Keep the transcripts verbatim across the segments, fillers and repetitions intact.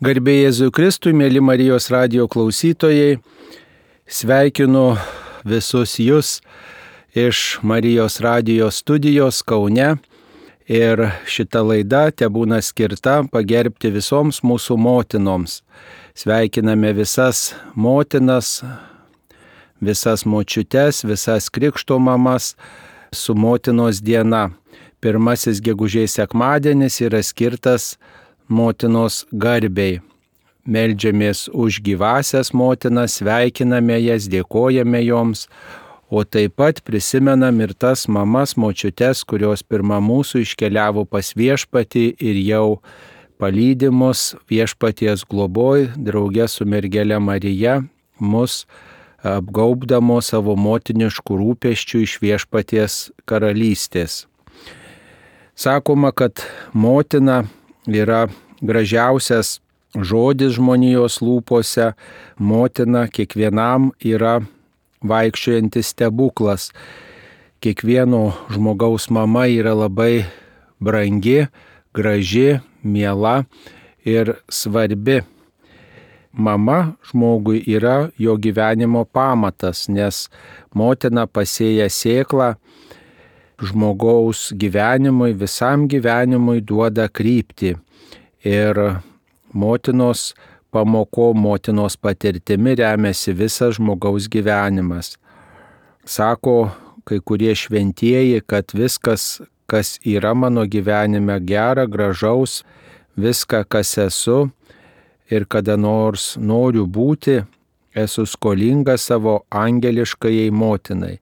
Garbė Jėzui Kristui, mėly Marijos radijo klausytojai, sveikinu visus jūs iš Marijos radijo studijos Kaune ir šita laida tebūna skirta pagerbti visoms mūsų motinoms. Sveikiname visas motinas, visas močiutes, visas krikšto mamas su motinos diena. Pirmasis gegužės sekmadienis yra skirtas motinos garbei. Meldžiamės už gyvasias motinas, sveikiname jas, dėkojame joms, o taip pat prisimenam ir tas mamas, močiutes, kurios pirma mūsų iškeliavo pas viešpatį ir jau palydimus viešpaties globoj, drauge su mergele Marija, mus apgaubdamo savo motiniškų rūpesčių iš viešpaties karalystės. Sakoma, kad motina yra gražiausias žodis žmonijos lūpose, motina kiekvienam yra vaikščiojantis stebuklas. Kiekvieno žmogaus mama yra labai brangi, graži, miela ir svarbi. Mama žmogui yra jo gyvenimo pamatas, nes motina pasėja sėklą žmogaus gyvenimui, visam gyvenimui duoda kryptį. Ir motinos pamoko, motinos patirtimi remiasi visas žmogaus gyvenimas. Sako kai kurie šventieji, kad viskas, kas yra mano gyvenime gera, gražaus, viską, kas esu ir kada nors noriu būti, esu skolinga savo angeliškajai motinai.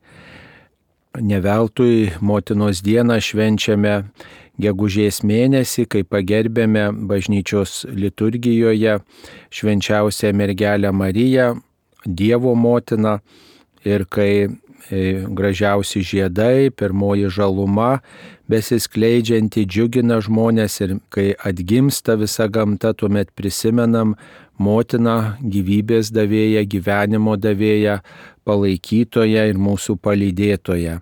Ne veltui motinos dieną švenčiame gegužės mėnesį, kai pagerbėme bažnyčios liturgijoje švenčiausią mergelę Mariją, Dievo motiną, ir kai gražiausi žiedai, pirmoji žaluma besiskleidžianti džiugina žmonės ir kai atgimsta visa gamta, tuomet prisimenam motiną, gyvybės davėją, gyvenimo davėją, palaikytoją ir mūsų palydėtoją.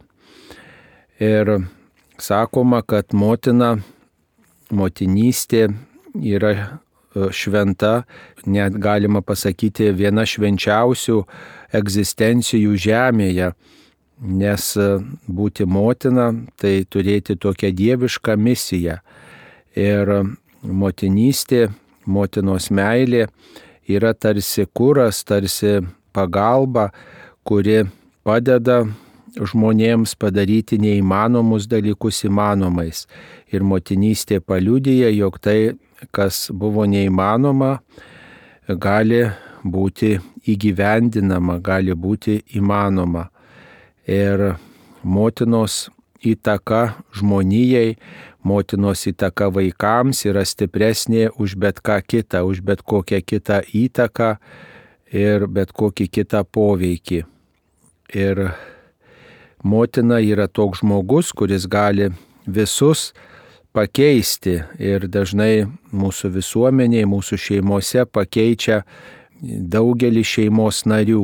Ir sakoma, kad motina, motinystė yra šventa, net galima pasakyti viena švenčiausių egzistencijų žemėje, nes būti motina tai turėti tokią dievišką misiją. Ir motinystė, motinos meilė yra tarsi kuras, tarsi pagalba, kuri padeda žmonėms padaryti neįmanomus dalykus įmanomais. Ir motinystė paliudija, jog tai, kas buvo neįmanoma, gali būti įgyvendinama, gali būti įmanoma. Ir motinos įtaka žmonijai, motinos įtaka vaikams yra stipresnė už bet ką kitą, už bet kokią kitą įtaką ir bet kokį kitą poveikį. Ir motina yra toks žmogus, kuris gali visus pakeisti ir dažnai mūsų visuomenėje, mūsų šeimose pakeičia daugelį šeimos narių.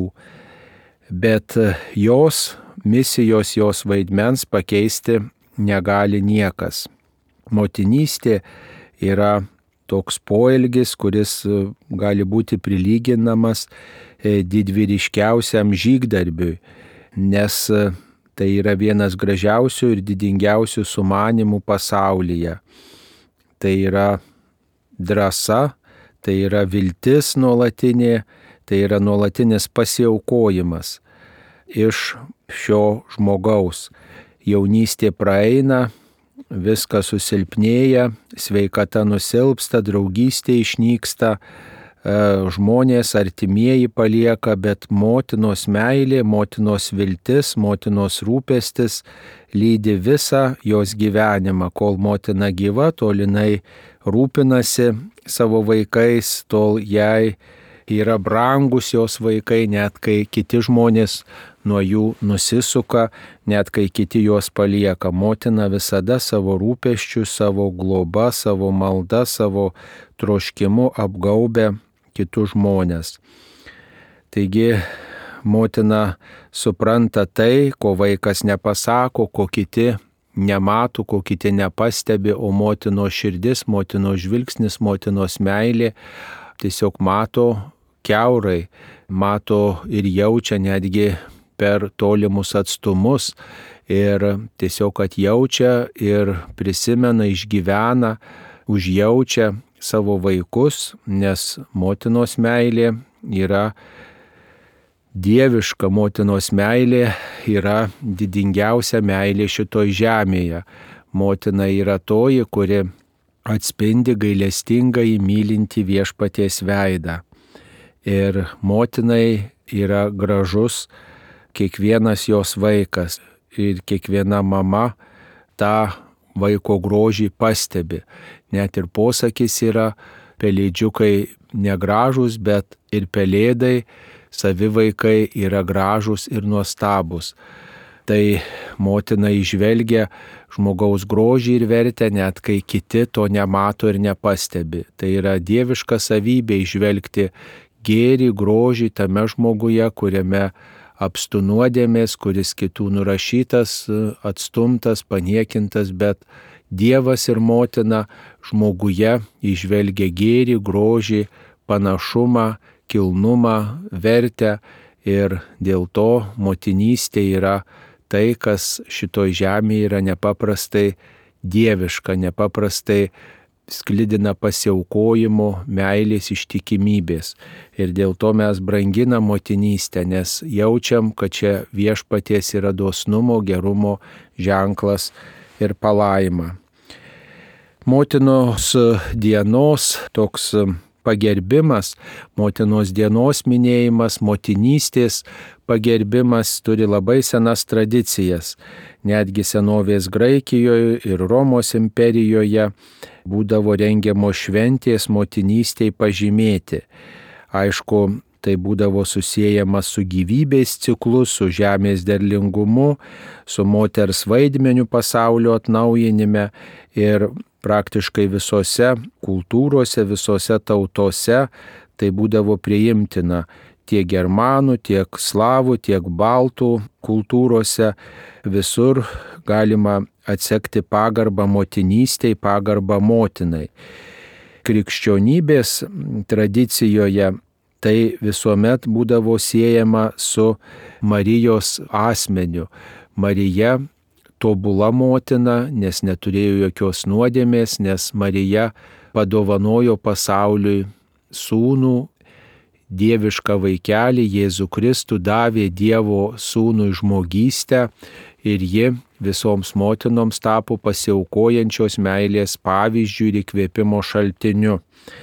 Bet jos misijos, jos vaidmens pakeisti negali niekas. Motinystė yra toks poelgis, kuris gali būti prilyginamas didvyriškiausiam žygdarbiui, nes tai yra vienas gražiausių ir didingiausių sumanimų pasaulyje. Tai yra drąsa, tai yra viltis nuolatinė, tai yra nuolatinis pasiaukojimas iš šio žmogaus. Jaunystė praeina, viskas susilpnėja, sveikata nusilpsta, draugystė išnyksta, žmonės artimieji palieka, bet motinos meilė, motinos viltis, motinos rūpestis lydi visą jos gyvenimą. Kol motina gyva, tol jinai rūpinasi savo vaikais, tol jai yra brangus jos vaikai, net kai kiti žmonės nuo jų nusisuka, net kai kiti juos palieka. Motina visada savo rūpesčių, savo globa, savo malda, savo troškimu apgaubia kitus žmonės. Taigi motina supranta tai, ko vaikas nepasako, ko kiti nemato, ko kiti nepastebi, o motinos širdis, motinos žvilgsnis, motinos meilė tiesiog mato kiaurai, mato ir jaučia netgi per tolimus atstumus ir tiesiog atjaučia ir prisimena, išgyvena, užjaučia savo vaikus, nes motinos meilė yra dieviška, motinos meilė yra didingiausia meilė šitoj žemėje. Motina yra toji, kuri atspindi gailestingai mylinti viešpaties veidą. Ir motinai yra gražus kiekvienas jos vaikas ir kiekviena mama tą vaiko grožį pastebi. Net ir posakis yra, pelėdžiukai negražūs, bet ir pelėdai, savi vaikai yra gražūs ir nuostabus. Tai motina įžvelgia žmogaus grožį ir vertę, net kai kiti to nemato ir nepastebi. Tai yra dieviška savybė įžvelgti gėrį, grožį tame žmoguje, kuriame apstu nuodėmės, kuris kitų nurašytas, atstumtas, paniekintas, bet Dievas ir motina žmoguje įžvelgia gėrį, grožį, panašumą, kilnumą, vertę ir dėl to motinystė yra tai, kas šitoj žemėje yra nepaprastai dieviška, nepaprastai sklidina pasiaukojimo, meilės, ištikimybės. Ir dėl to mes branginam motinystę, nes jaučiam, kad čia viešpaties yra dosnumo, gerumo ženklas ir palaima. Motinos dienos toks pagerbimas, motinos dienos minėjimas, motinystės pagerbimas turi labai senas tradicijas. Netgi senovės Graikijoje ir Romos imperijoje būdavo rengiamos šventės motinystei pažymėti. Aišku, tai būdavo susijęjama su gyvybės ciklu, su žemės derlingumu, su moters vaidmeniu pasaulio atnaujinime ir praktiškai visose kultūrose, visose tautose tai būdavo priimtina. Tiek germanų, tiek slavų, tiek baltų kultūrose visur galima atsekti pagarbą motinystei, pagarbą motinai. Krikščionybės tradicijoje tai visuomet būdavo siejama su Marijos asmeniu. Marija tobula motina, nes neturėjo jokios nuodėmės, nes Marija padovanojo pasauliui sūnų, dievišką vaikelį, Jėzų Kristų, davė Dievo sūnui žmogystę ir ji visoms motinoms tapo pasiaukojančios meilės pavyzdžių ir įkvėpimo šaltiniu.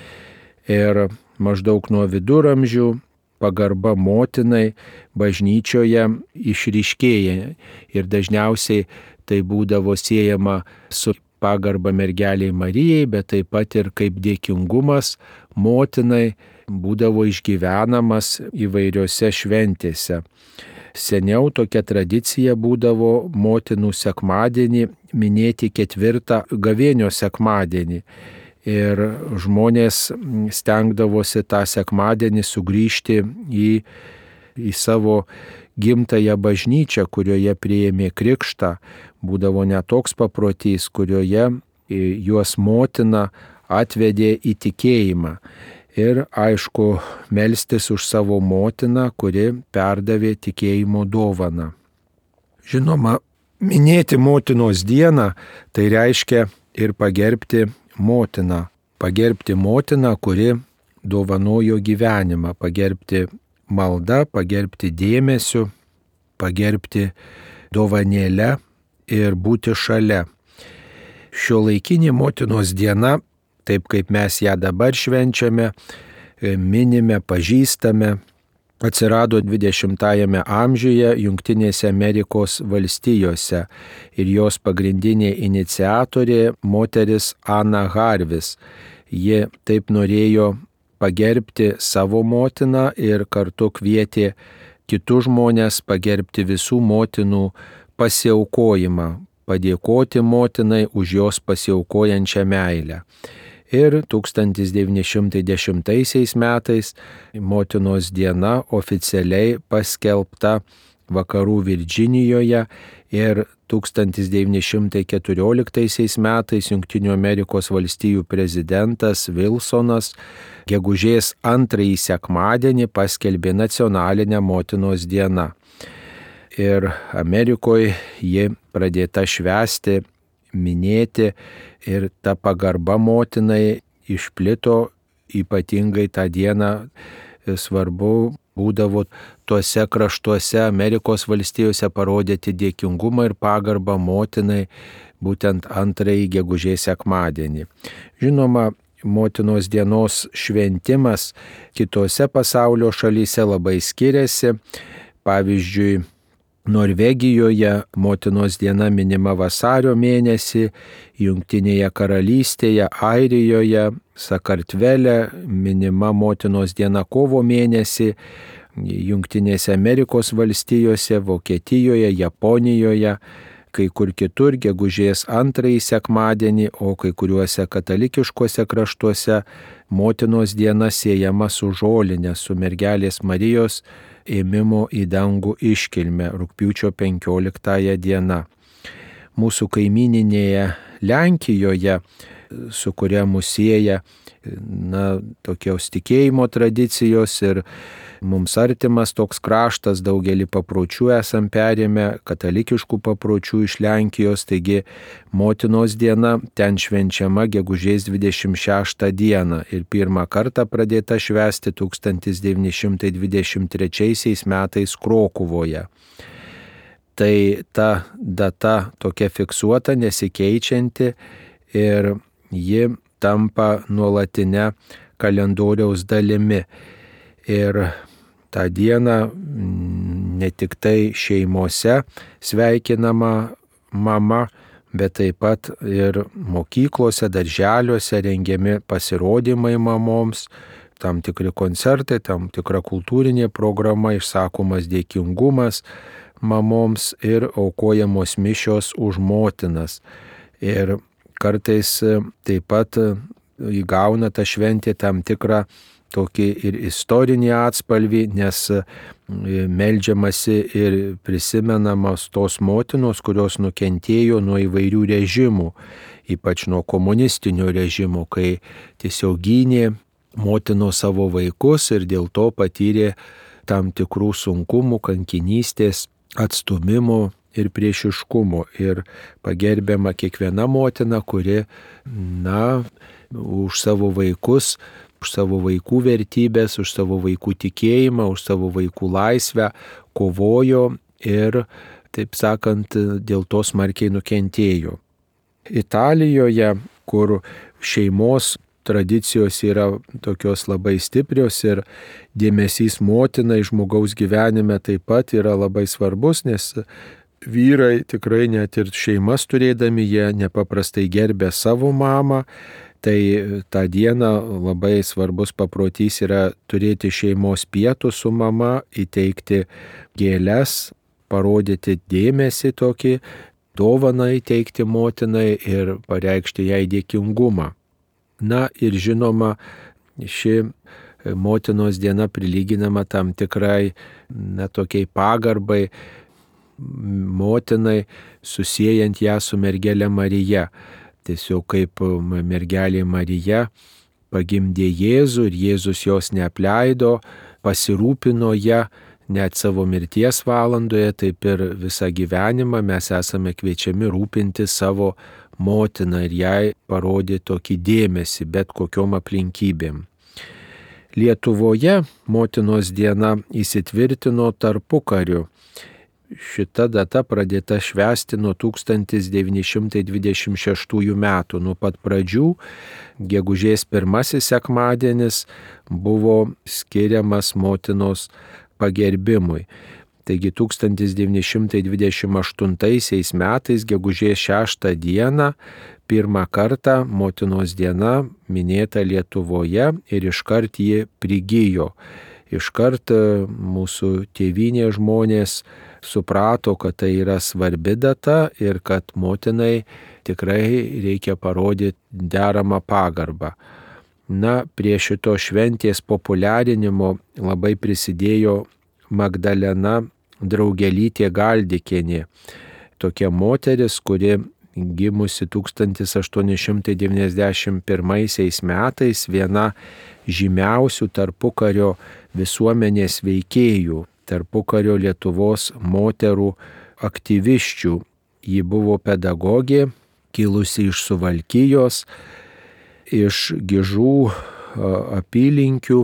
Ir maždaug nuo viduramžių pagarba motinai bažnyčioje išryškėja ir dažniausiai tai būdavo siejama su pagarba mergelei Marijai, bet taip pat ir kaip dėkingumas motinai būdavo išgyvenamas įvairiose šventėse. Seniau tokia tradicija būdavo motinų sekmadienį minėti ketvirtą gavėnio sekmadienį. Ir žmonės stengdavosi tą sekmadienį sugrįžti į, į savo gimtąją bažnyčią, kurioje priėmė krikštą. Būdavo netoks paprotys, kurioje juos motina atvedė į tikėjimą. Ir aišku, melstis už savo motiną, kuri perdavė tikėjimo dovaną. Žinoma, minėti motinos dieną tai reiškia ir pagerbti motiną. Pagerbti motiną, kuri dovanojo gyvenimą, pagerbti maldą, pagerbti dėmesiu, pagerbti dovanėlę ir būti šalia. Šiuolaikinė motinos diena, taip kaip mes ją dabar švenčiame, minime, pažįstame, atsirado dvidešimtajame amžiuje Jungtinėse Amerikos valstijose ir jos pagrindinė iniciatorė moteris Ana Harvis. Ji taip norėjo pagerbti savo motiną ir kartu kvietė kitus žmonės pagerbti visų motinų pasiaukojimą, padėkoti motinai už jos pasiaukojančią meilę. Ir tūkstantis devyni šimtai dešimtaisiais metais motinos diena oficialiai paskelbta vakarų Virdžinijoje ir tūkstantis devyni šimtai keturioliktaisiais metais Jungtinių Amerikos valstijų prezidentas Wilsonas gegužės antrąjį sekmadienį paskelbė nacionalinę motinos dieną. Ir Amerikoje ji pradėta švęsti, minėti ir ta pagarba motinai išplito ypatingai tą dieną. Svarbu būdavo tuose kraštuose Amerikos valstijose parodyti dėkingumą ir pagarbą motinai būtent antrąjį gegužės sekmadienį. Žinoma, motinos dienos šventimas kitose pasaulio šalyse labai skiriasi. Pavyzdžiui, Norvegijoje motinos diena minima vasario mėnesį, Jungtinėje karalystėje, Airijoje, Sakartvele minima motinos diena kovo mėnesį, Jungtinėse Amerikos valstijose, Vokietijoje, Japonijoje, kai kur kitur gegužės antrąjį sekmadienį, o kai kuriuose katalikiškuose kraštuose motinos diena siejama su žolinė, su mergelės Marijos ėmimo į dangų iškilme rugpjūčio penkioliktąją dieną. Mūsų kaimyninėje Lenkijoje, su kuria mus sieja na, tokios tikėjimo tradicijos ir mums artimas toks kraštas, daugelį papročių esam perėmę, katalikiškų papročių iš Lenkijos, taigi motinos diena ten švenčiama gegužės dvidešimt šeštą dieną ir pirmą kartą pradėta švęsti tūkstantis devyni šimtai dvidešimt trečiaisiais metais Krokuvoje. Tai ta data tokia fiksuota, nesikeičianti ir ji tampa nuolatinė kalendoriaus dalimi. Ir tą dieną ne tik tai šeimose sveikinama mama, bet taip pat ir mokyklose, darželiuose rengiami pasirodymai mamoms, tam tikri koncertai, tam tikra kultūrinė programa, išsakomas dėkingumas mamoms ir aukojamos mišios už motinas. Ir kartais taip pat įgauna ta šventė tam tikrą tokį ir istorinį atspalvį, nes meldžiamasi ir prisimenamos tos motinos, kurios nukentėjo nuo įvairių režimų, ypač nuo komunistinio režimo, kai tiesiog gynė motinos savo vaikus ir dėl to patyrė tam tikrų sunkumų, kankinystės, atstumimo ir priešiškumo. Ir pagerbiama kiekviena motina, kuri, na, už savo vaikus, už savo vaikų vertybės, už savo vaikų tikėjimą, už savo vaikų laisvę kovojo ir, taip sakant, dėl to smarkiai nukentėjo. Italijoje, kur šeimos tradicijos yra tokios labai stiprios ir dėmesys motinai žmogaus gyvenime taip pat yra labai svarbus, nes vyrai tikrai net ir šeimas turėdami, jie nepaprastai gerbė savo mamą. Tai tą dieną labai svarbus paprotys yra turėti šeimos pietų su mama, įteikti gėles, parodyti dėmesį tokį, dovaną įteikti motinai ir pareikšti jai dėkingumą. Na ir žinoma, ši motinos diena prilyginama tam tikrai, na, tokiai pagarbai motinai, susiejant ją su mergele Marija. Tiesiog kaip mergelė Marija pagimdė Jėzų ir Jėzus jos neapleido, pasirūpino ją net savo mirties valandoje, taip ir visą gyvenimą mes esame kviečiami rūpinti savo motiną ir jai parodyti tokį dėmesį bet kokiom aplinkybėm. Lietuvoje motinos diena įsitvirtino tarpukariu. Šita data pradėta švęsti nuo tūkstantis devyni šimtai dvidešimt šeštųjų metų. Nuo pat pradžių gegužės pirmasis sekmadienis buvo skiriamas motinos pagerbimui. Taigi tūkstantis devyni šimtai dvidešimt aštuntaisiais metais gegužės šeštą dieną pirmą kartą motinos diena minėta Lietuvoje ir iškart ji prigijo. Iškart mūsų tėvynės žmonės suprato, kad tai yra svarbi data ir kad motinai tikrai reikia parodyti deramą pagarbą. Na, prie šito šventės populiarinimo labai prisidėjo Magdalena Draugelytė Galdikienė. Tokia moteris, kuri gimusi tūkstantis aštuoni šimtai devyniasdešimt pirmaisiais metais, viena žymiausių tarpukario visuomenės veikėjų, tarpukario Lietuvos moterų aktyvisčių. Ji buvo pedagogė, kilusi iš Suvalkijos, iš Gižų apylinkių.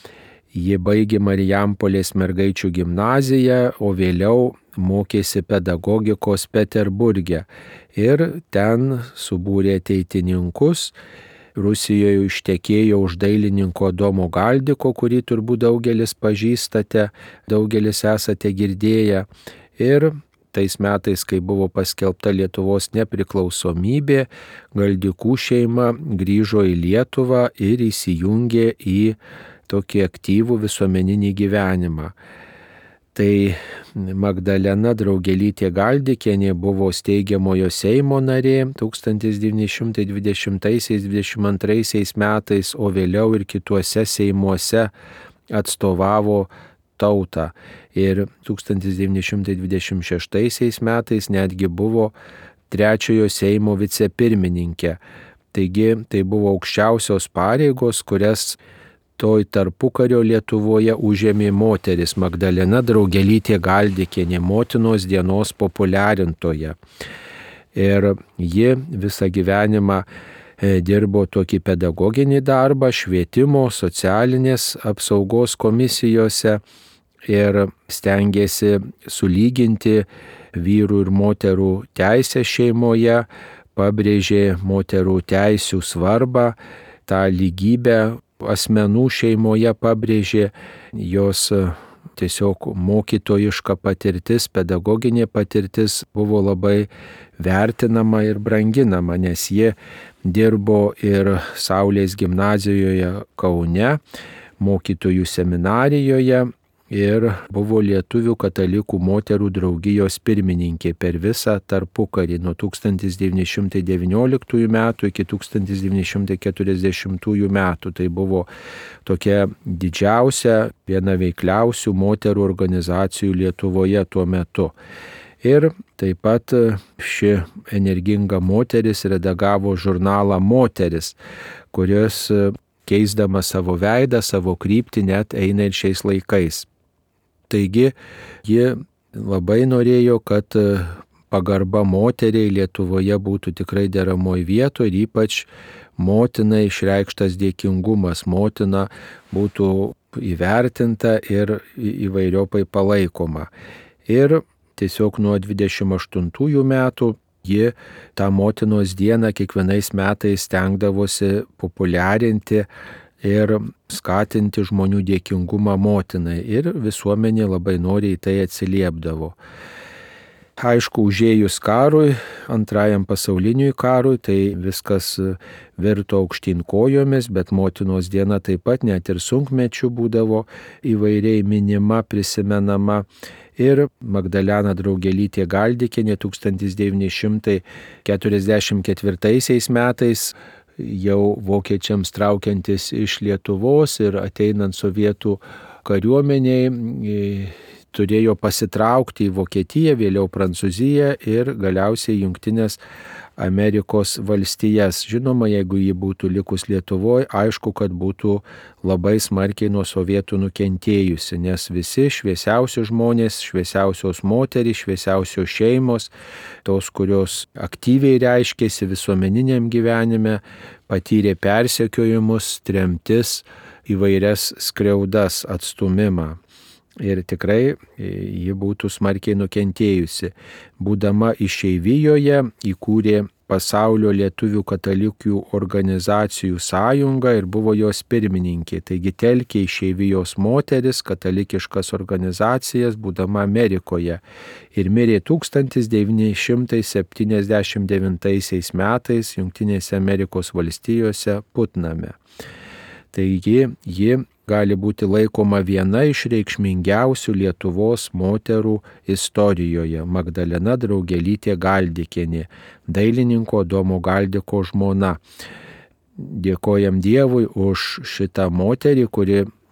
Ji baigė Marijampolės mergaičių gimnaziją, o vėliau mokėsi pedagogikos Peterburge ir ten subūrė ateitininkus. Rusijoje ištekėjo už dailininko Adomo Galdiko, kurį turbūt daugelis pažįstate, daugelis esate girdėję. Ir tais metais, kai buvo paskelbta Lietuvos nepriklausomybė, Galdikų šeima grįžo į Lietuvą ir įsijungė į tokį aktyvų visuomeninį gyvenimą. Tai Magdalena Draugelytė Galdikienė buvo steigiamojo Seimo narė tūkstantis devyni šimtai dvidešimtaisiais dvidešimt antraisiais metais, o vėliau ir kituose Seimuose atstovavo tautą. Ir tūkstantis devyni šimtai dvidešimt šeštaisiais metais netgi buvo trečiojo Seimo vicepirmininkė. Taigi tai buvo aukščiausios pareigos, kurias toj tarpukario Lietuvoje užėmė moteris Magdalena Draugelytė Galdikienė, motinos dienos populiarintoja. Ir ji visą gyvenimą dirbo tokį pedagoginį darbą švietimo, socialinės apsaugos komisijose ir stengėsi sulyginti vyrų ir moterų teisę šeimoje, pabrėžė moterų teisių svarbą, tą lygybę asmenų šeimoje pabrėžė, jos tiesiog mokytojiška patirtis, pedagoginė patirtis buvo labai vertinama ir branginama, nes jie dirbo ir Saulės gimnazijoje Kaune, mokytojų seminarijoje ir buvo Lietuvių katalikų moterų draugijos pirmininkė per visą tarpukarį nuo tūkstantis devyni šimtai devynioliktųjų metų iki tūkstantis devyni šimtai keturiasdešimtųjų metų. Tai buvo tokia didžiausia, viena veikliausių moterų organizacijų Lietuvoje tuo metu. Ir taip pat ši energinga moteris redagavo žurnalą Moteris, kuris keisdama savo veidą, savo kryptį net eina ir šiais laikais. Taigi, ji labai norėjo, kad pagarba moteriai Lietuvoje būtų tikrai deramoj vietoje ir ypač motinai išreikštas dėkingumas, motina būtų įvertinta ir įvairiopai palaikoma. Ir tiesiog nuo dvidešimt aštuntųjų metų ji tą motinos dieną kiekvienais metais stengdavosi populiarinti ir skatinti žmonių dėkingumą motinai. Ir visuomenė labai noriai tai atsiliepdavo. Aišku, užėjus karui, antrajam pasauliniui karui, tai viskas virto aukštyn kojomis, bet motinos diena taip pat net ir sunkmečių būdavo įvairiai minima, prisimenama. Ir Magdalena Draugelytė Galdikienė tūkstantis devyni šimtai keturiasdešimt ketvirtaisiais metais, jau vokiečiams traukiantis iš Lietuvos ir ateinant sovietų kariuomeniai, turėjo pasitraukti į Vokietiją, vėliau Prancūziją ir galiausiai Jungtinės Amerikos valstijas. Žinoma, jeigu ji būtų likus Lietuvoje, aišku, kad būtų labai smarkiai nuo sovietų nukentėjusi, nes visi šviesiausi žmonės, šviesiausios moterys, šviesiausios šeimos, tos, kurios aktyviai reiškėsi visuomeniniam gyvenime, patyrė persekiojimus, tremtis, įvairias skriaudas, atstūmimą. Ir tikrai ji būtų smarkiai nukentėjusi. Būdama išeivijoje įkūrė Pasaulio lietuvių katalikų organizacijų sąjungą ir buvo jos pirmininkė. Taigi telkė išeivijos moteris, katalikiškas organizacijas, būdama Amerikoje. Ir mirė tūkstantis devyni šimtai septyniasdešimt devintaisiais metais Jungtinėse Amerikos valstijose Putname. Taigi ji gali būti laikoma viena iš reikšmingiausių Lietuvos moterų istorijoje – Magdalena Draugelytė Galdikienė, dailininko Adomo Galdiko žmona. Dėkojam Dievui už šitą moterį, kuri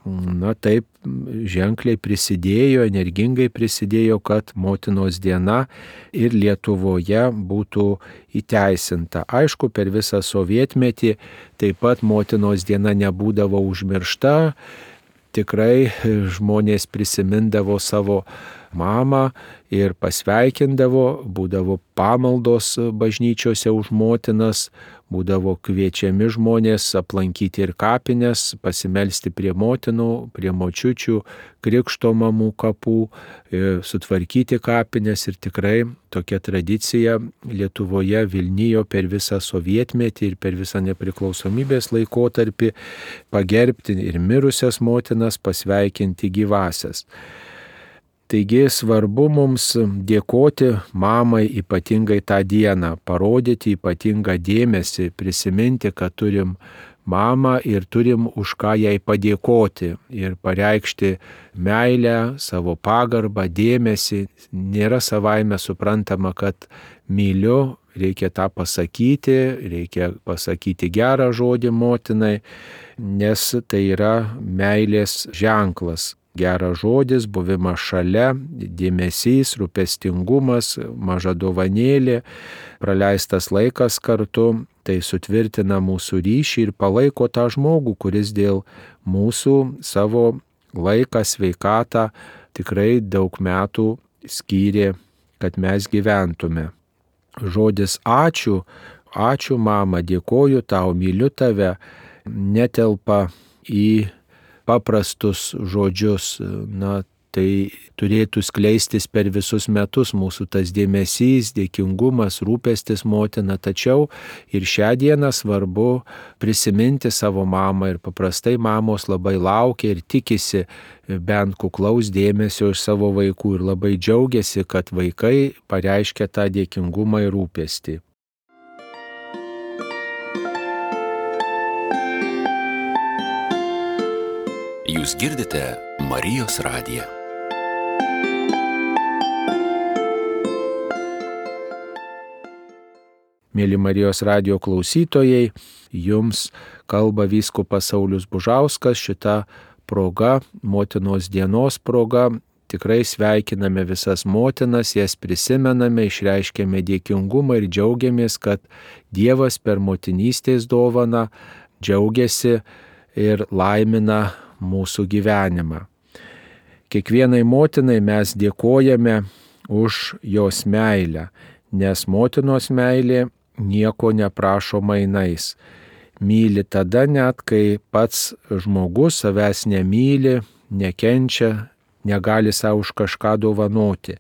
na taip ženkliai prisidėjo, energingai prisidėjo, kad motinos diena ir Lietuvoje būtų įteisinta. Aišku, per visą sovietmetį taip pat motinos diena nebūdavo užmiršta. Tikrai žmonės prisimindavo savo mamą ir pasveikindavo, būdavo pamaldos bažnyčiose už motinas, būdavo kviečiami žmonės aplankyti ir kapines, pasimelsti prie motinų, prie močiučių, krikšto mamų kapų, sutvarkyti kapines ir tikrai tokia tradicija Lietuvoje vilnijo per visą sovietmetį ir per visą nepriklausomybės laikotarpį pagerbti ir mirusias motinas, pasveikinti gyvasias. Taigi svarbu mums dėkoti mamai ypatingai tą dieną, parodyti ypatingą dėmesį, prisiminti, kad turim mamą ir turim už ką jai padėkoti ir pareikšti meilę, savo pagarbą, dėmesį. Nėra savaime suprantama, kad myliu, reikia tą pasakyti, reikia pasakyti gerą žodį motinai, nes tai yra meilės ženklas. Geras žodis, buvimas šalia, dėmesys, rūpestingumas, maža dovanėlė, praleistas laikas kartu, tai sutvirtina mūsų ryšį ir palaiko tą žmogų, kuris dėl mūsų savo laiką, sveikatą tikrai daug metų skyrė, kad mes gyventume. Žodis ačiū, ačiū mama, dėkoju tau, myliu tave, netelpa į paprastus žodžius, na, tai turėtų skleistis per visus metus mūsų tas dėmesys, dėkingumas, rūpestis motina, tačiau ir šią dieną svarbu prisiminti savo mamą ir paprastai mamos labai laukia ir tikisi bent kuklaus dėmesio iš savo vaikų ir labai džiaugiasi, kad vaikai pareiškia tą dėkingumą ir rūpestį. Jūs girdite Marijos radiją. Mėly Marijos radijo klausytojai, jums kalba vyskupas Saulius Bužauskas. Šita proga, motinos dienos proga, tikrai sveikiname visas motinas, jas prisimename, išreiškėme dėkingumą ir džiaugiamės, kad Dievas per motinystės dovaną džiaugiasi ir laimina mūsų gyvenimą. Kiekvienai motinai mes dėkojame už jos meilę, nes motinos meilė nieko neprašo mainais. Myli tada net, kai pats žmogus savęs nemyli, nekenčia, negali savo už kažką dovanoti.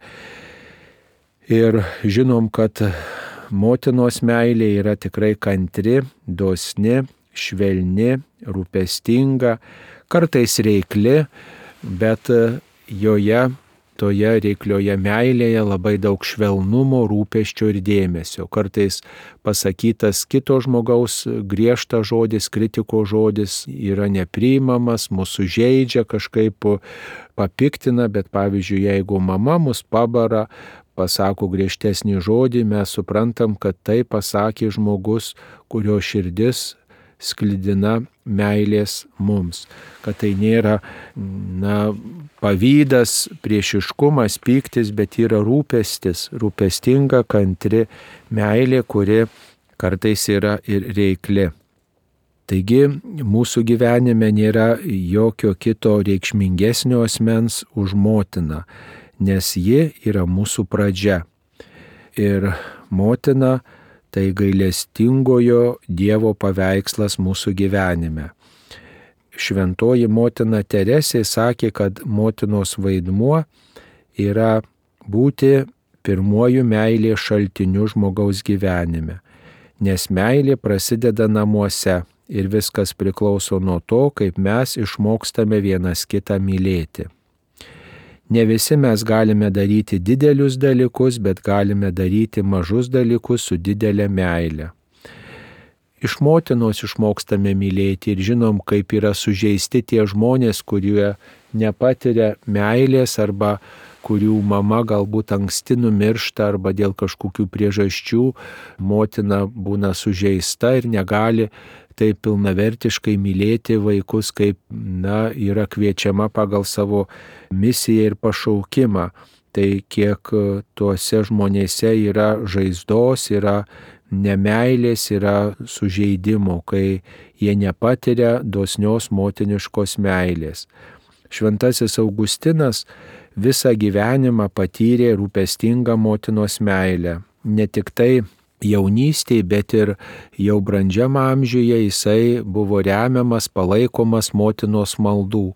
Ir žinom, kad motinos meilė yra tikrai kantri, dosni, švelni, rūpestinga, kartais reikli, bet joje, toje reiklioje meilėje labai daug švelnumo, rūpesčio ir dėmesio. Kartais pasakytas kito žmogaus griežtas žodis, kritiko žodis yra nepriimamas, mūsų žeidžia, kažkaip papiktina, bet pavyzdžiui, jeigu mama mus pabara, pasako griežtesnį žodį, mes suprantam, kad tai pasakė žmogus, kurio širdis sklidina meilės mums, kad tai nėra na, pavydas, priešiškumas, pyktis, bet yra rūpestis, rūpestinga, kantri meilė, kuri kartais yra ir reikli. Taigi mūsų gyvenime nėra jokio kito reikšmingesnio asmens už motiną, nes ji yra mūsų pradžia. Ir motina tai gailestingojo Dievo paveikslas mūsų gyvenime. Šventoji motina Teresė sakė, kad motinos vaidmuo yra būti pirmuoju meilės šaltiniu žmogaus gyvenime, nes meilė prasideda namuose ir viskas priklauso nuo to, kaip mes išmokstame vienas kitą mylėti. Ne visi mes galime daryti didelius dalykus, bet galime daryti mažus dalykus su didelė meile. Iš motinos išmokstame mylėti ir žinom, kaip yra sužeisti tie žmonės, kurie nepatiria meilės arba kurių mama galbūt anksti numiršta arba dėl kažkokių priežasčių motina būna sužeista ir negali taip pilnavertiškai mylėti vaikus, kaip, na, yra kviečiama pagal savo misiją ir pašaukimą. Tai kiek tuose žmonėse yra žaizdos, yra nemeilės, yra sužeidimų, kai jie nepatiria dosnios motiniškos meilės. Šventasis Augustinas visą gyvenimą patyrė rūpestingą motinos meilę. Ne tik tai jaunystėje, bet ir jau brandžiam amžiuje jisai buvo remiamas, palaikomas motinos maldų.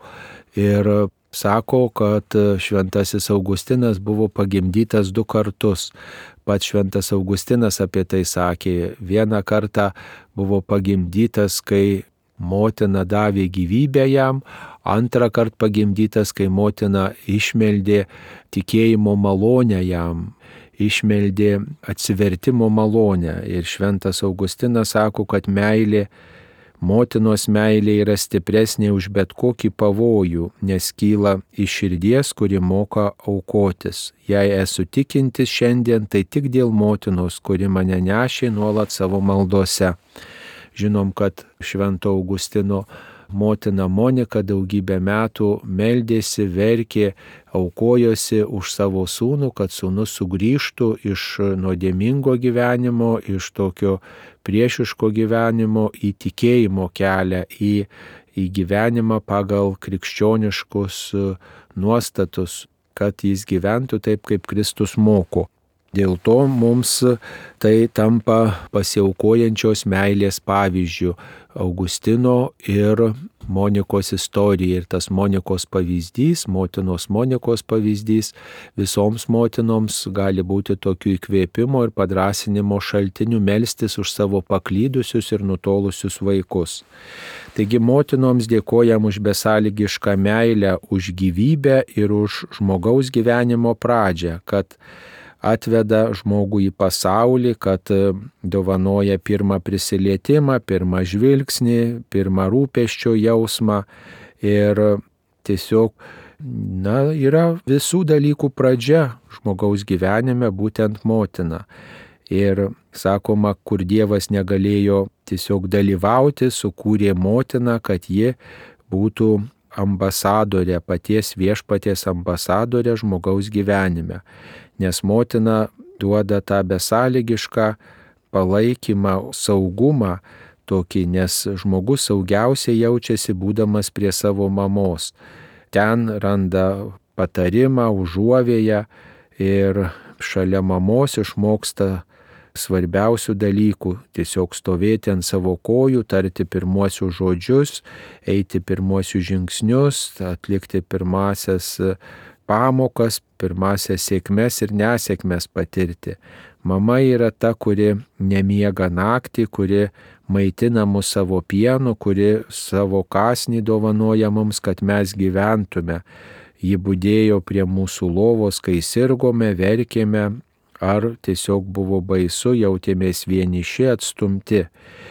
Ir sako, kad šventasis Augustinas buvo pagimdytas du kartus. Pats šventas Augustinas apie tai sakė. Vieną kartą buvo pagimdytas, kai motina davė gyvybę jam, antrą kartą pagimdytas, kai motina išmeldė tikėjimo malonę jam, išmeldė atsivertimo malonę. Ir šventas Augustinas sako, kad meilė, motinos meilė yra stipresnė už bet kokį pavojų, nes kyla iš širdies, kuri moka aukotis. Jei esu tikintis šiandien, tai tik dėl motinos, kuri mane nešė nuolat savo maldose. Žinom, kad švento Augustino motina Monika daugybę metų meldėsi, verkė, aukojosi už savo sūnų, kad sūnus sugrįžtų iš nuodėmingo gyvenimo, iš tokio priešiško gyvenimo į tikėjimo kelią, į, į gyvenimą pagal krikščioniškus nuostatus, kad jis gyventų taip, kaip Kristus moko. Dėl to mums tai tampa pasiaukojančios meilės pavyzdžiu Augustino ir Monikos istorija. Ir tas Monikos pavyzdys, motinos Monikos pavyzdys visoms motinoms gali būti tokiu įkvėpimo ir padrasinimo šaltiniu melstis už savo paklydusius ir nutolusius vaikus. Taigi motinoms dėkojam už besąlygišką meilę, už gyvybę ir už žmogaus gyvenimo pradžią, kad atveda žmogų į pasaulį, kad dovanoja pirmą prisilietimą, pirmą žvilgsnį, pirmą rūpesčio jausmą ir tiesiog, na, yra visų dalykų pradžia žmogaus gyvenime būtent motina. Ir sakoma, kur Dievas negalėjo tiesiog dalyvauti, sukūrė motiną, kad ji būtų ambasadorė, paties viešpaties ambasadorė žmogaus gyvenime. Nes motina duoda tą besąlygišką palaikymą, saugumą tokį, nes žmogus saugiausiai jaučiasi būdamas prie savo mamos. Ten randa patarimą, užuovėją ir šalia mamos išmoksta svarbiausių dalykų - tiesiog stovėti ant savo kojų, tarti pirmuosius žodžius, eiti pirmuosius žingsnius, atlikti pirmasias pamokas, pirmasias sėkmes ir nesėkmes patirti. Mama yra ta, kuri nemiega naktį, kuri maitina mus savo pienu, kuri savo kąsnį dovanoja mums, kad mes gyventume. Ji budėjo prie mūsų lovos, kai sirgome, verkėme, ar tiesiog buvo baisu, jautėmės vieniši, atstumti.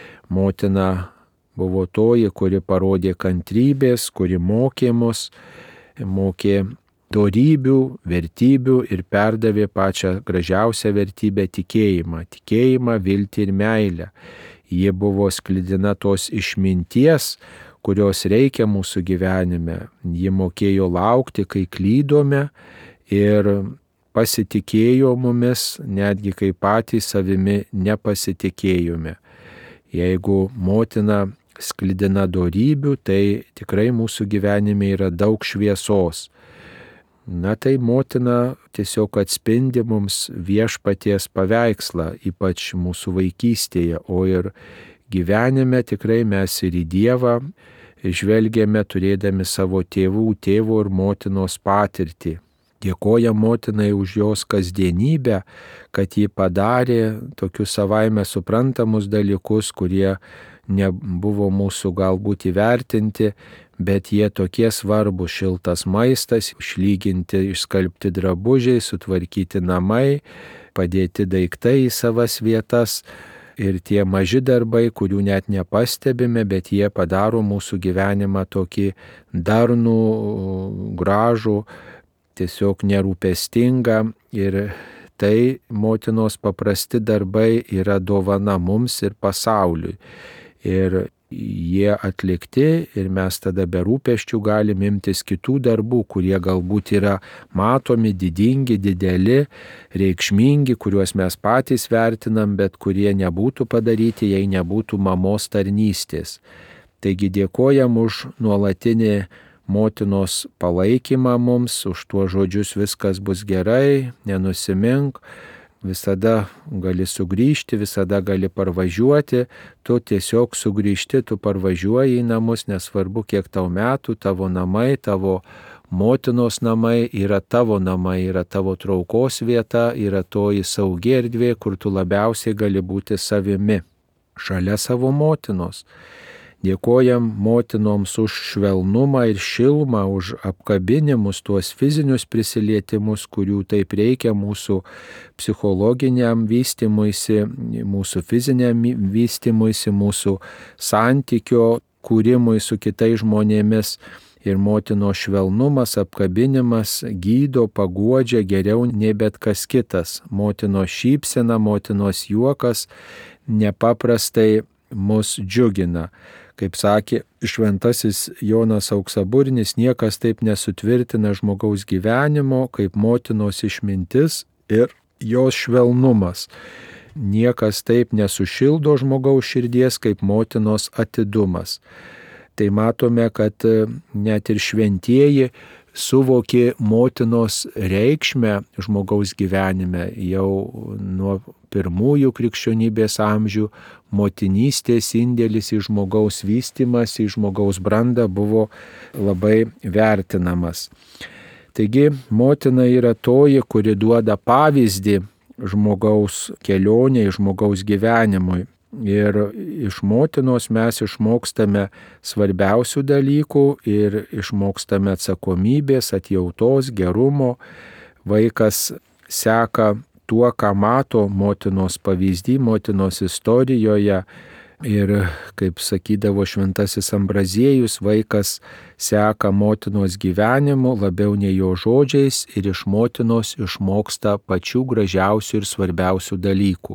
Motina buvo toji, kuri parodė kantrybės, kuri mokė mus, mokė dorybių, vertybių ir perdavė pačią gražiausią vertybę - tikėjimą. Tikėjimą, viltį ir meilę. Ji buvo sklidina tos išminties, kurios reikia mūsų gyvenime. Ji mokėjo laukti, kai klydome ir pasitikėjo mumis, netgi kai patys savimi nepasitikėjome. Jeigu motina sklidina dorybių, tai tikrai mūsų gyvenime yra daug šviesos. Na tai motina tiesiog atspindi mums viešpaties paveikslą, ypač mūsų vaikystėje, o ir gyvenime tikrai mes ir į Dievą žvelgiame turėdami savo tėvų, tėvo ir motinos patirtį. Dėkoja motinai už jos kasdienybę, kad ji padarė tokius savaime suprantamus dalykus, kurie nebuvo mūsų galbūt įvertinti, bet jie tokie svarbus: šiltas maistas, išlyginti, išskalbti drabužiai, sutvarkyti namai, padėti daiktai į savas vietas. Ir tie maži darbai, kurių net nepastebime, bet jie padaro mūsų gyvenimą tokį darnų, gražų, tiesiog nerūpestingą. Ir tai motinos paprasti darbai yra dovana mums ir pasauliui. Ir jie atlikti ir mes tada be rūpesčių galim imtis kitų darbų, kurie galbūt yra matomi, didingi, dideli, reikšmingi, kuriuos mes patys vertinam, bet kurie nebūtų padaryti, jei nebūtų mamos tarnystės. Taigi dėkojam už nuolatinį motinos palaikymą mums, už tuos žodžius viskas bus gerai, nenusimink. Visada gali sugrįžti, visada gali parvažiuoti, tu tiesiog sugrįžti, tu parvažiuoji į namus, nesvarbu kiek tau metų, tavo namai, tavo motinos namai yra tavo namai, yra tavo traukos vieta, yra toji saugi erdvė, kur tu labiausiai gali būti savimi, šalia savo motinos. Dėkojam motinoms už švelnumą ir šilumą, už apkabinimus, tuos fizinius prisilietimus, kurių taip reikia mūsų psichologiniam vystymuisi, mūsų fiziniam vystymuisi, mūsų santykio kūrimui su kitais žmonėmis. Ir motinos švelnumas, apkabinimas gydo, paguodžia geriau nei bet kas kitas. Motinos šypsena, motinos juokas nepaprastai mus džiugina. Kaip sakė šventasis Jonas Auksaburnis, niekas taip nesutvirtina žmogaus gyvenimo, kaip motinos išmintis ir jos švelnumas. Niekas taip nesušildo žmogaus širdies, kaip motinos atidumas. Tai matome, kad net ir šventieji suvokė motinos reikšmę žmogaus gyvenime. Jau nuo pirmųjų krikščionybės amžių motinystės indėlis į žmogaus vystymas, į žmogaus brandą buvo labai vertinamas. Taigi motina yra toji, kuri duoda pavyzdį žmogaus kelionėje, žmogaus gyvenimui. Ir iš motinos mes išmokstame svarbiausių dalykų ir išmokstame atsakomybės, atjautos, gerumo. Vaikas seka tuo, ką mato motinos pavyzdį, motinos istorijoje. Ir kaip sakydavo šventasis Ambraziejus, vaikas seka motinos gyvenimu labiau nei jo žodžiais ir iš motinos išmoksta pačių gražiausių ir svarbiausių dalykų.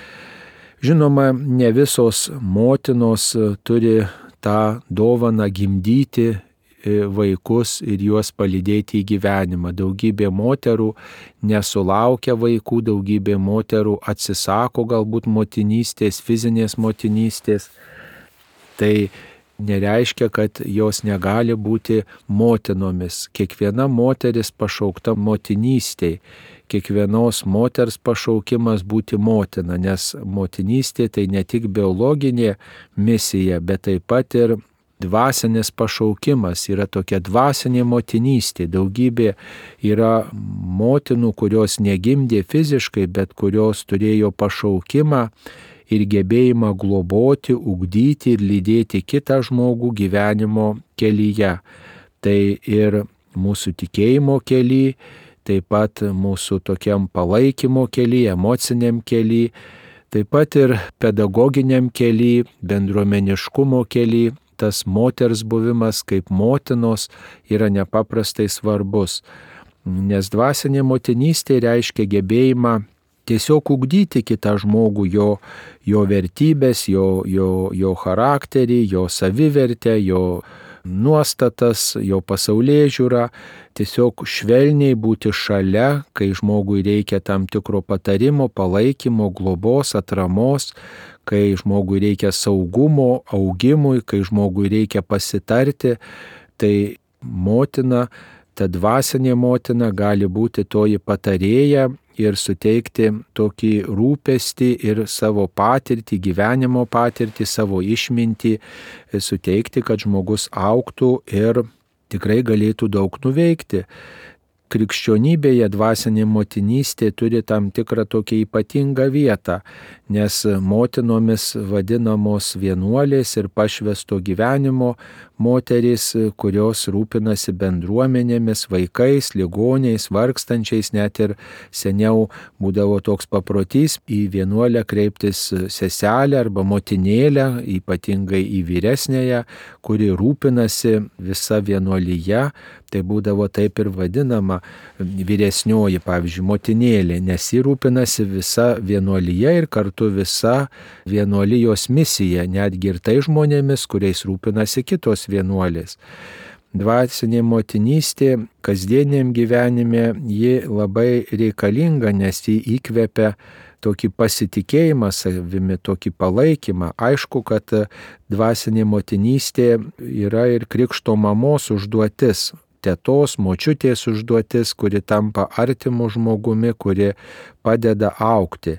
Žinoma, ne visos motinos turi tą dovaną gimdyti vaikus ir juos palydėti į gyvenimą. Daugybė moterų nesulaukia vaikų, daugybė moterų atsisako galbūt motinystės, fizinės motinystės. Tai nereiškia, kad jos negali būti motinomis. Kiekviena moteris pašaukta motinystei. Kiekvienos moters pašaukimas būti motina, nes motinystė tai ne tik biologinė misija, bet taip pat ir dvasinis pašaukimas, yra tokia dvasinė motinystė. Daugybė yra motinų, kurios negimdė fiziškai, bet kurios turėjo pašaukimą ir gebėjimą globoti, ugdyti ir lydėti kitą žmogų gyvenimo kelyje. Tai ir mūsų tikėjimo kelyje, taip pat mūsų tokiam palaikymo kelyje, emociniam kelyje, taip pat ir pedagoginiam kelyje, bendruomeniškumo kelyje. Tas moters buvimas kaip motinos yra nepaprastai svarbus, nes dvasinė motinystė reiškia gebėjimą tiesiog ugdyti kitą žmogų, jo, jo vertybės, jo, jo, jo charakterį, jo savivertę, jo nuostatas, jo pasaulėžiūrą, tiesiog švelniai būti šalia, kai žmogui reikia tam tikro patarimo, palaikymo, globos, atramos, kai žmogui reikia saugumo, augimui, kai žmogui reikia pasitarti. Tai motina, ta dvasinė motina gali būti toji patarėja ir suteikti tokį rūpestį ir savo patirtį, gyvenimo patirtį, savo išmintį, suteikti, kad žmogus augtų ir tikrai galėtų daug nuveikti. Krikščionybėje dvasinė motinystė turi tam tikrą tokią ypatingą vietą, nes motinomis vadinamos vienuolės ir pašvęsto gyvenimo moterys, kurios rūpinasi bendruomenėmis, vaikais, ligoniais, vargstančiais. Net ir seniau būdavo toks paprotys į vienuolę kreiptis seselę arba motinėlę, ypatingai į vyresnėją, kuri rūpinasi visa vienuolyje. Tai būdavo taip ir vadinama. vyresnioji, pavyzdžiui, motinėlė, nes ji rūpinasi visa vienuolyje ir kartu visa vienuolijos misija, netgi ir tai žmonėmis, kuriais rūpinasi kitos vienuolės. Dvasinė motinystė kasdieniam gyvenime ji labai reikalinga, nes ji įkvepia tokį pasitikėjimą savimi, tokį palaikymą. Aišku, kad dvasinė motinystė yra ir krikšto mamos užduotis, tetos, močiutės užduotis, kuri tampa artimu žmogumi, kuri padeda augti.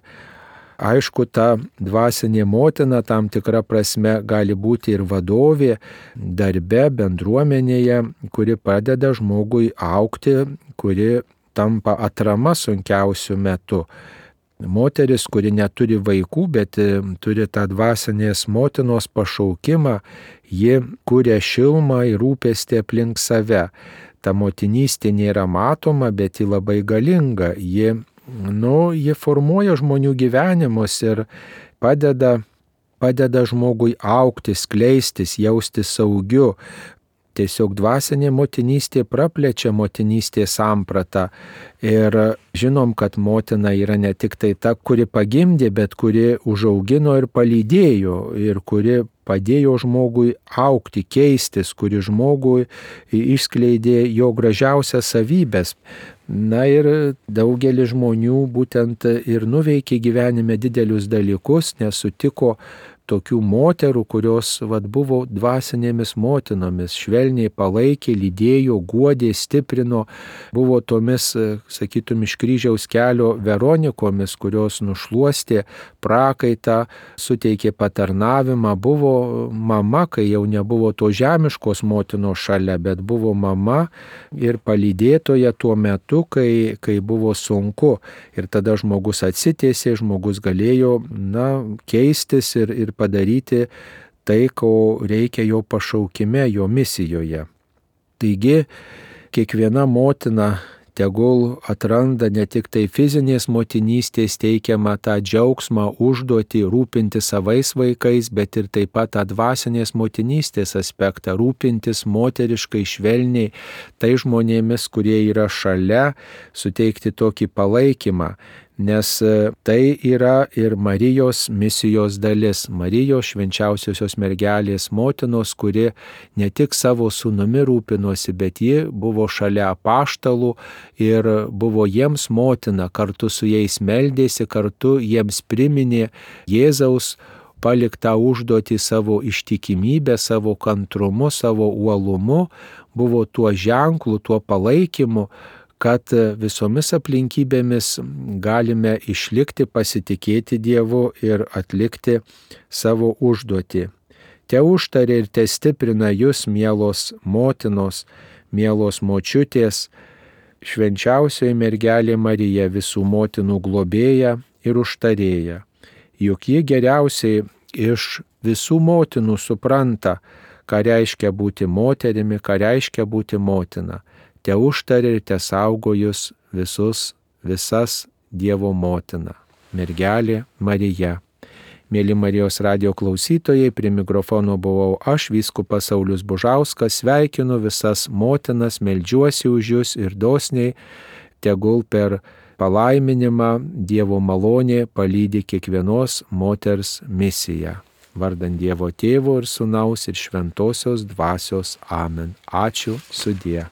Aišku, ta dvasinė motina tam tikra prasme gali būti ir vadovė darbe, bendruomenėje, kuri padeda žmogui augti, kuri tampa atrama sunkiausiu metu. Moteris, kuri neturi vaikų, bet turi tą dvasinės motinos pašaukimą, ji kuria šilumą ir rūpestį aplink save. Ta motinystė nėra matoma, bet ji labai galinga. Ji Nu, jie formuoja žmonių gyvenimus ir padeda, padeda žmogui augti, skleistis, jaustis saugiu. Tiesiog dvasinė motinystė praplečia motinystės sampratą. Ir žinom, kad motina yra ne tik tai ta, kuri pagimdė, bet kuri užaugino ir palydėjo, ir kuri padėjo žmogui augti, keistis, kuri žmogui išskleidė jo gražiausias savybės. Na ir daugelis žmonių būtent ir nuveikė gyvenime didelius dalykus, nes sutiko tokių moterų, kurios vat, buvo dvasinėmis motinomis, švelniai palaikė, lydėjo, guodė, stiprino, buvo tomis, sakytum, iš kryžiaus kelio Veronikomis, kurios nušluostė prakaitą, suteikė patarnavimą, buvo mama, kai jau nebuvo to žemiškos motinos šalia, bet buvo mama ir palydėtoja tuo metu, kai, kai buvo sunku. Ir tada žmogus atsitiesė, žmogus galėjo na, keistis ir, ir padaryti tai, ko reikia jo pašaukime, jo misijoje. Taigi, kiekviena motina tegul atranda ne tik tai fizinės motinystės teikiamą tą džiaugsmą, užduotį rūpinti savais vaikais, bet ir taip pat tą dvasinės motinystės aspektą, rūpintis moteriškai, švelniai, tai žmonėmis, kurie yra šalia, suteikti tokį palaikymą. Nes tai yra ir Marijos misijos dalis, Marijos švenčiausiosios mergelės motinos, kuri ne tik savo sūnumi rūpinosi, bet ji buvo šalia apaštalų ir buvo jiems motina, kartu su jais meldėsi, kartu jiems priminė Jėzaus paliktą užduotį savo ištikimybę, savo kantrumu, savo uolumu, buvo tuo ženklu, tuo palaikymu, kad visomis aplinkybėmis galime išlikti, pasitikėti Dievu ir atlikti savo užduotį. Te užtarė ir te stiprina jūs, mielos motinos, mielos močiutės, švenčiausioji mergelė Marija, visų motinų globėja ir užtarėja. Juk ji geriausiai iš visų motinų supranta, ką reiškia būti moterimi, ką reiškia būti motina. Te užtarė ir te saugo jūs visus, visas Dievo motina, mergelė Marija. Mėly Marijos radijo klausytojai, prie mikrofono buvau aš, vyskupas Saulius Bužauskas, sveikinu visas motinas, meldžiuosi už jūs ir dosniai, tegul per palaiminimą Dievo malonė palydi kiekvienos moters misiją. Vardan Dievo Tėvo ir Sūnaus ir Šventosios Dvasios. Amen. Ačiū, sudie.